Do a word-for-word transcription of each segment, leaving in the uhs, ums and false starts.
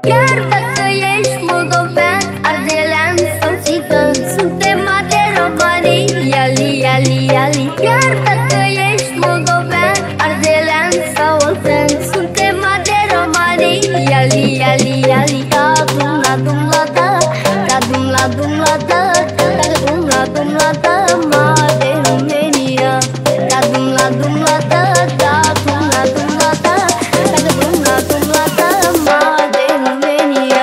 Chiar dacă ești moldovean, ardelean sau țigan, suntem de romanii, iali, iali, iali. Chiar dacă ești moldovean, ardelean sau oltean, suntem de romanii, iali, iali, iali. Da dum la dum la da, da dum la dum la da, da dum la dum la da, ma de România. Da dum la dum la da, da dum la dum la da, da dum la dum la da, ma de România.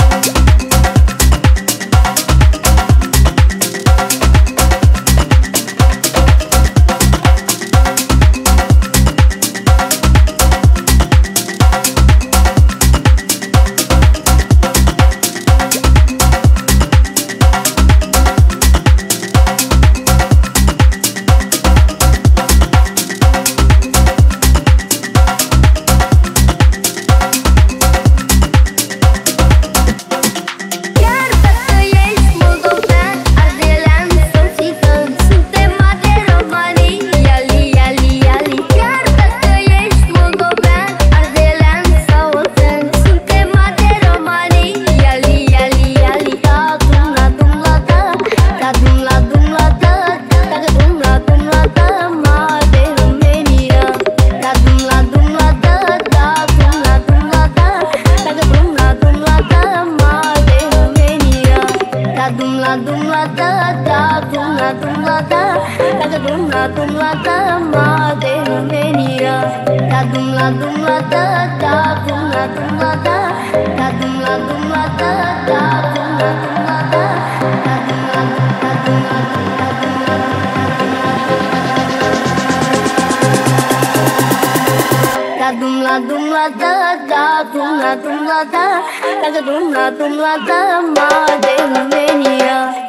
Dum la da, da dum la dum la da, da dum la dum la da, ma de România. Da dum la dum la da, da dum la dum la da, da dum la dum la da, da dum la dum la da, da dum la da dum la da dum la da dum la dum la da, da dum la dum la da, da dum la dum la da, ma de România.